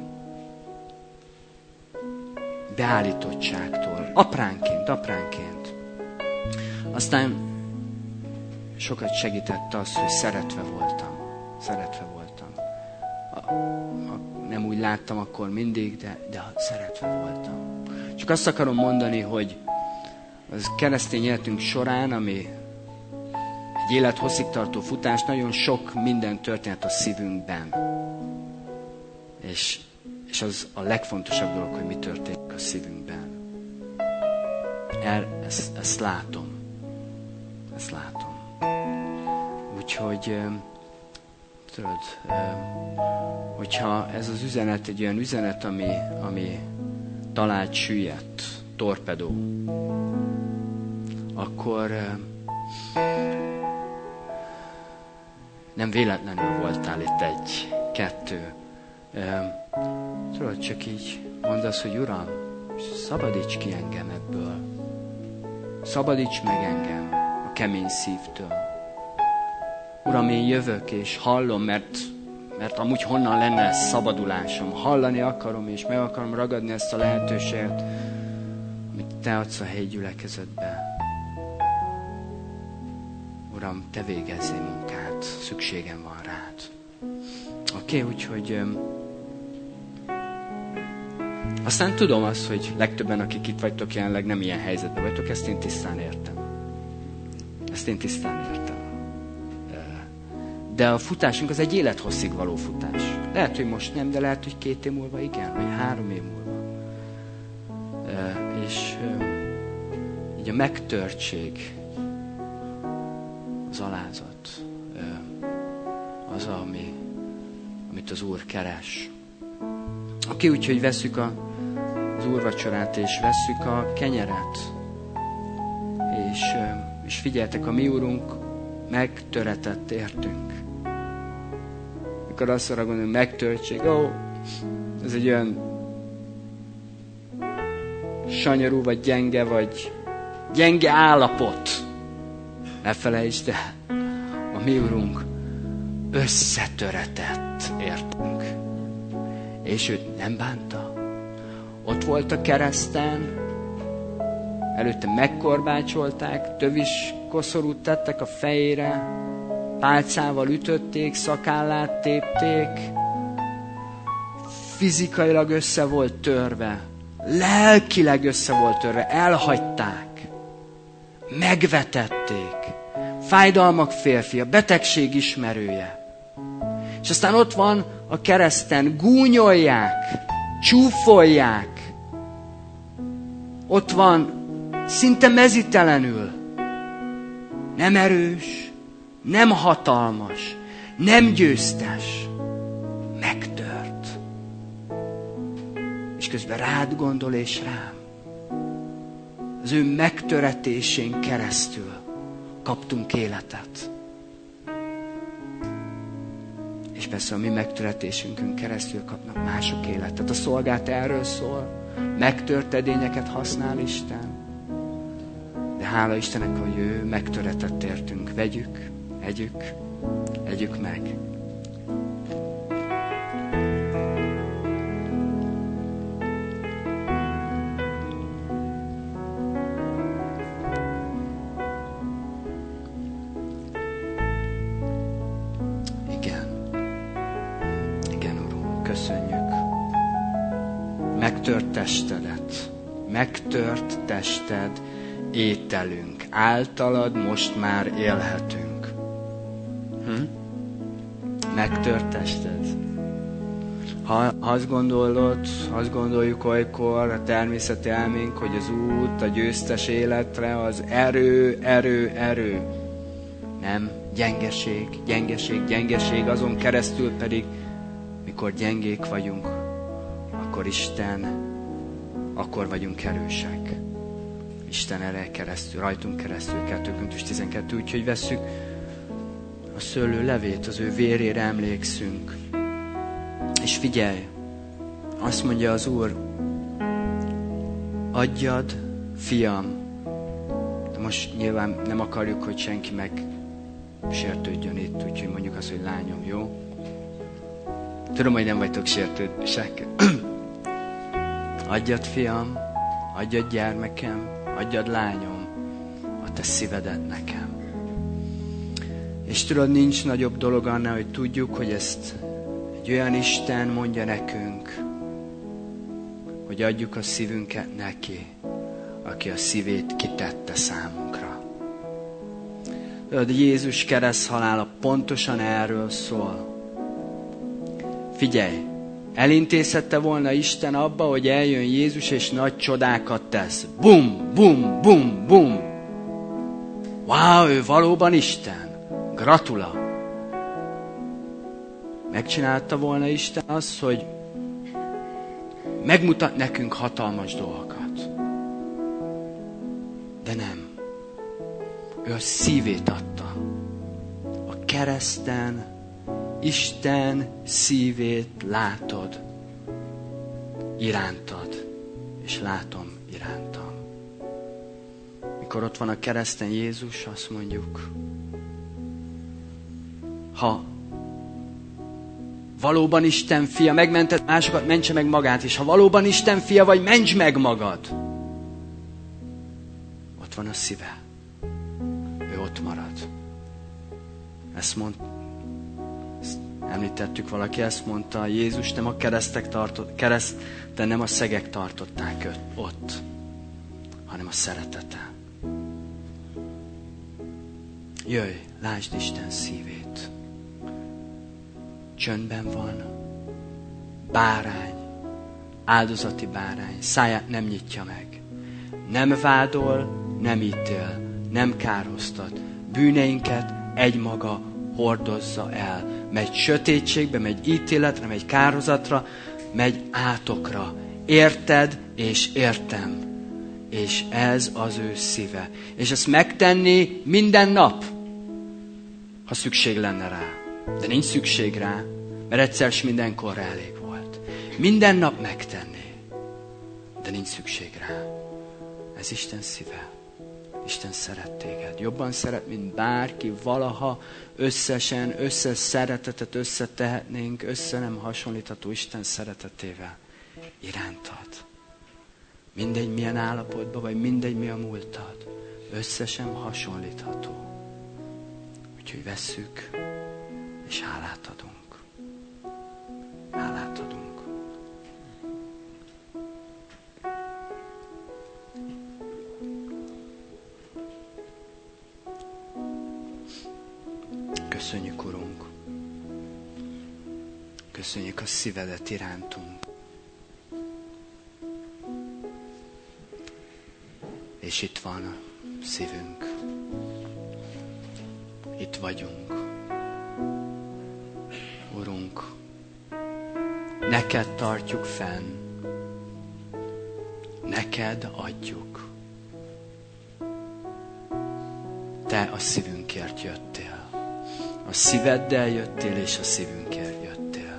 beállítottságtól. Apránként, apránként. Aztán sokat segített az, hogy szeretve voltam. Szeretve voltam. A, a, nem úgy láttam akkor mindig, de, de szeretve voltam. Csak azt akarom mondani, hogy az keresztény életünk során, ami egy élet hosszig tartó futás, nagyon sok minden történt a szívünkben. És, és az a legfontosabb dolog, hogy mi történik a szívünkben. El, ezt, ezt látom. Ezt látom. Úgyhogy, tudod, hogyha ez az üzenet egy olyan üzenet, ami, ami talált süllyedt, torpedó, akkor nem véletlenül voltál itt egy, kettő. Tudod, csak így mondd azt, hogy Uram, szabadíts ki engem ebből. Szabadíts meg engem a kemény szívtől. Uram, én jövök és hallom, mert, mert amúgy honnan lenne ez szabadulásom. Hallani akarom és meg akarom ragadni ezt a lehetőséget, amit Te adsz a helyi gyülekezetbe. Uram, Te végezzél munkát, szükségem van rád. Oké, okay, úgyhogy um, aztán tudom azt, hogy legtöbben, akik itt vagytok jelenleg, nem ilyen helyzetben vagytok, ezt én tisztán értem. Ezt én tisztán értem. De a futásunk az egy élethosszig való futás. Lehet, hogy most nem, de lehet, hogy két év múlva igen, vagy három év múlva. És így a megtörtség, az alázat, az, ami, amit az Úr keres. Oké, úgyhogy vesszük a, az úrvacsorát, és vesszük a kenyeret. És, és figyeltek, a mi Úrunk megtöretett értünk. Mikor azt arra gondolom, megtörtség, ó, ez egy olyan sanyarú, vagy gyenge, vagy gyenge állapot. Ne felejtsd el, a mi Úrunk összetöretett értünk. És őt nem bánta. Ott volt a kereszten, előtte megkorbácsolták, tövis koszorút tettek a fejére, pálcával ütötték, szakállát tépték, fizikailag össze volt törve, lelkileg össze volt törve, elhagyták, megvetették, fájdalmak férfia, betegség ismerője. És aztán ott van a kereszten, gúnyolják, csúfolják, ott van szinte mezitelenül, nem erős, nem hatalmas, nem győztes, megtört. És közben rád gondol és rám. Az ő megtöretésén keresztül kaptunk életet. És persze a mi megtöretésünkön keresztül kapnak mások életet. A szolgálat erről szól. Megtört edényeket használ Isten. De hála Istennek, hogy ő megtöretett értünk. Vegyük, együk, együk meg. Megtört testedet, megtört tested, ételünk. Általad most már élhetünk. Hm? Megtört tested. Ha azt gondolod, azt gondoljuk olykor, a természeti elménk, hogy az út a győztes életre az erő, erő, erő. Nem, gyengeség, gyengeség, gyengeség, azon keresztül pedig, mikor gyengék vagyunk, akkor Isten, akkor vagyunk erősek. Isten erre keresztül, rajtunk keresztül, kettő Korintus tizenkettő, úgyhogy vesszük a szőlő levét, az ő vérére emlékszünk. És figyelj, azt mondja az Úr, adjad, fiam. De most nyilván nem akarjuk, hogy senki meg sértődjön itt, úgyhogy mondjuk azt, hogy lányom, jó? Tudom, hogy nem vagytok sértődősek. Adjad, fiam, adjad, gyermekem, adjad, lányom, a te szívedet nekem. És tudod, nincs nagyobb dolog annál, hogy tudjuk, hogy ezt egy olyan Isten mondja nekünk, hogy adjuk a szívünket neki, aki a szívét kitette számunkra. Tudod, Jézus kereszthalála pontosan erről szól. Figyelj, elintézhette volna Isten abba, hogy eljön Jézus és nagy csodákat tesz. Bum, bum, bum, bum. Wow, ő valóban Isten. Gratula. Megcsinálta volna Isten azt, hogy megmutat nekünk hatalmas dolgokat. De nem. Ő a szívét adta. A kereszten Isten szívét látod irántad, és látom irántam. Mikor ott van a kereszten Jézus, azt mondjuk, ha valóban Isten fia, megmented másokat, mentse meg magát is. Ha valóban Isten fia vagy, mentsd meg magad. Ott van a szíve. Ő ott marad. Ezt mond, ezt említettük, valaki ezt mondta, Jézus nem a keresztek tartott, kereszt, de nem a szegek tartották őt ott, hanem a szeretete. Jöjj, lásd Isten szívét. Csöndben van, bárány, áldozati bárány, száját nem nyitja meg. Nem vádol, nem ítél, nem kárhoztat. Bűneinket egymaga hordozza el. Megy sötétségbe, megy ítéletre, megy kárhozatra, megy átokra. Érted és értem. És ez az ő szíve. És ezt megtenni minden nap, ha szükség lenne rá. De nincs szükség rá, mert egyszer s mindenkorra elég volt. Minden nap megtenni, de nincs szükség rá. Ez Isten szíve. Isten szeret téged. Jobban szeret, mint bárki valaha. Összesen, összes szeretetet összetehetnénk, össze nem hasonlítható Isten szeretetével irántad. Mindegy milyen állapotban, vagy mindegy mi a múltad, összesen hasonlítható. Úgyhogy vesszük, és hálát adunk. Hálát adunk. Köszönjük, Urunk. Köszönjük a szívedet irántunk. És itt van a szívünk. Itt vagyunk. Urunk, neked tartjuk fenn. Neked adjuk. Te a szívünkért jöttél. A szíveddel jöttél, és a szívünkért jöttél.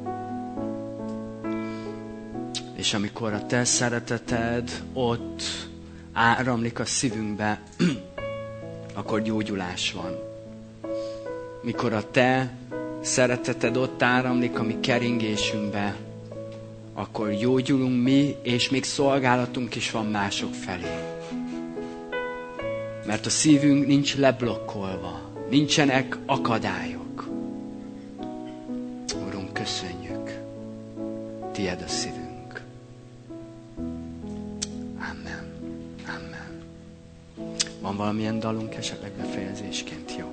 És amikor a te szereteted ott áramlik a szívünkbe, akkor gyógyulás van. Mikor a te szereteted ott áramlik a mi keringésünkbe, akkor gyógyulunk mi, és még szolgálatunk is van mások felé. Mert a szívünk nincs leblokkolva, nincsenek akadályok. Urunk, köszönjük, tied a szívünk. Amen. Amen. Van valamilyen dalunk esetleg befejezésként? Jó.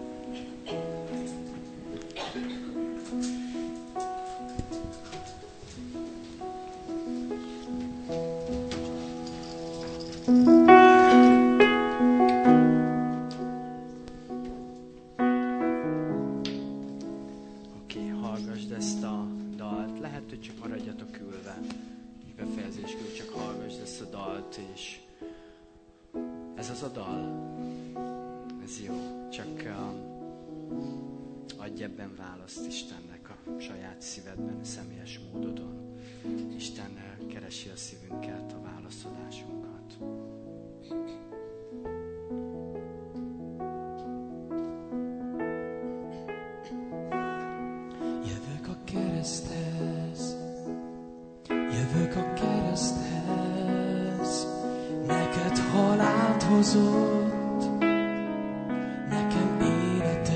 Oké, hallgassd ezt a dalt. Lehet, hogy csak maradjatok ülve. ez az a dal, ez jó, csak uh, adj ebben választ Istennek a saját szívedben, a személyes módodon. Isten keresi a szívünket, a válaszadásunkat. Jövök a kereszthez, jövök a kereszthez, neked halált hozott, nekem életet.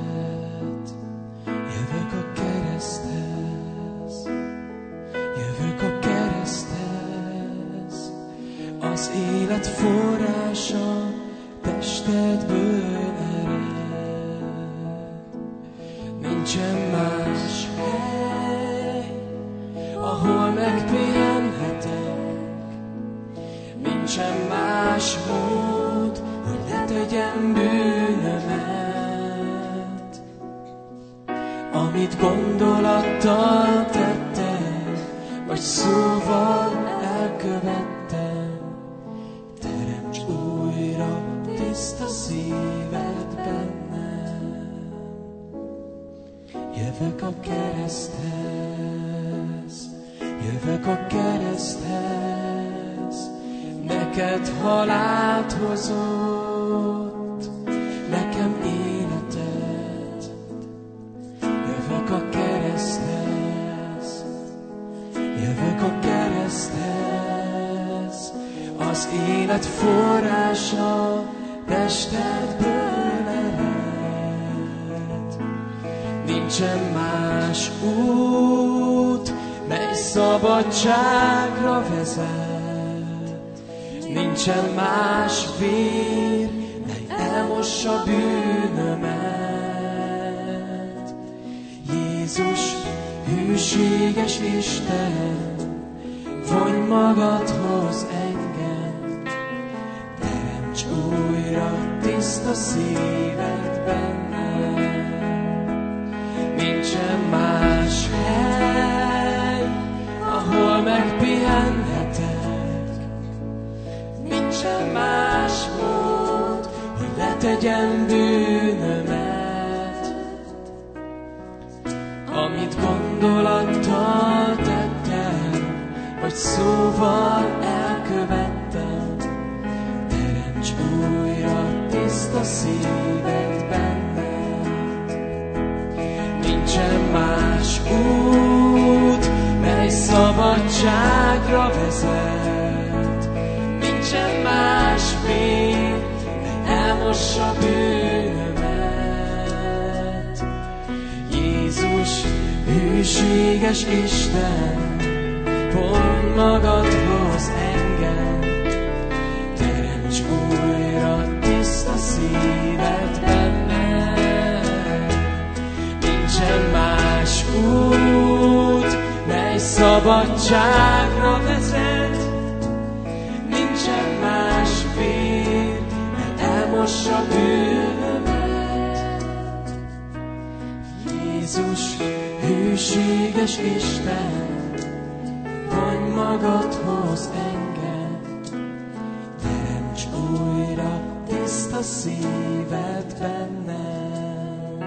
Jövök a kereszthez, jövök a kereszthez, az élet forrása testedből ered. Nincsen más hely, ahol megpihenhetek, nincsen más mód, hogy letegyem bűnömet. Amit gondolattal tettem, vagy szóval elkövettem, teremts újra tiszta szíved bennem. Jövök a kereszthez, jövök a kereszthez, neked halált hozott, nekem életet. Jövök a kereszthez, jövök a kereszthez, az élet forrása testedből ered. Nincsen más út, mely szabadságra vezet. Nincsen más vér, mely elmossa bűnömet. Jézus, hűséges Isten, vonj magadhoz engem, teremts újra tiszta szívet bennem. Nincsen más hely, ahol megpihenhetek, nincsen más mód, hogy letegyem bűnömet. Amit gondolattal tettem, vagy szóval elkövettem, teremts újra tiszta szívet bennem. Nincsen más út, mely szabadságra vezet. Nincsen más vér, mely elmossa bűnömet. Jézus, hűséges Isten, vonj magadhoz engem, teremts újra tiszta szívet bennem. Nincsen más út, mely szabadságra vezet. Nincsen más vér, mely elmossa bűnömet. Jézus, hűséges Isten, vonj magadhoz engem, teremts újra tiszta szívet bennem.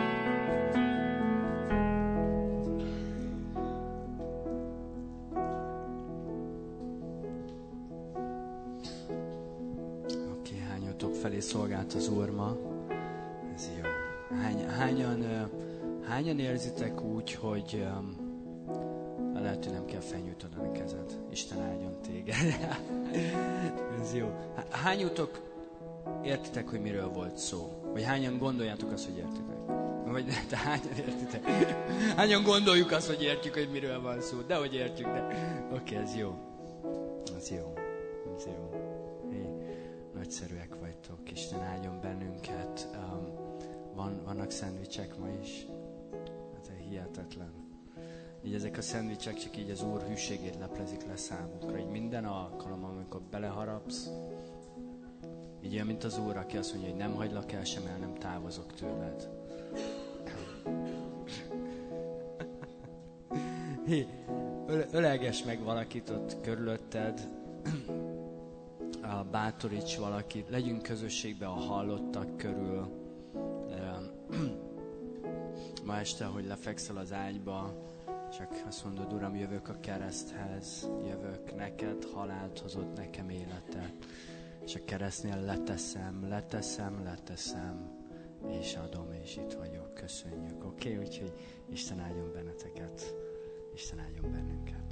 Oké, hányatok felé szolgált az Úr ma? Ez jó. Hány, hányan, hányan érzitek úgy, hogy um, lehet, hogy nem kell felnyújtanod a kezed. Isten áldjon téged. Ez jó. Hányutok értitek, hogy miről volt szó? Vagy hányan gondoljátok azt, hogy értitek? Vagy te hányan értitek? Hányan gondoljuk azt, hogy értjük, hogy miről van szó? De hogy értjük, de... Oké, okay, ez jó. Ez jó. Ez jó. Hé, nagyszerűek vagytok. Isten áldjon bennünket. Um, van, vannak szendvicsek ma is? Ez hihetetlen. Így ezek a szendvicsek csak így az Úr hűségét leplezik le számukra. Így minden alkalommal, amikor beleharapsz, így olyan, mint az Úr, aki azt mondja, hogy nem hagylak el sem el, nem távozok tőled. Öleges meg valakit ott körülötted, bátoríts valakit, legyünk közösségbe a hallottak körül. Ma este, hogy lefekszel az ágyba, csak azt mondod, Uram, jövök a kereszthez, jövök neked, halált hozott nekem életet. És a keresztnél leteszem, leteszem, leteszem, és adom, és itt vagyok. Köszönjük. Oké, okay? Úgyhogy Isten áldjon benneteket, Isten áldjon bennünket.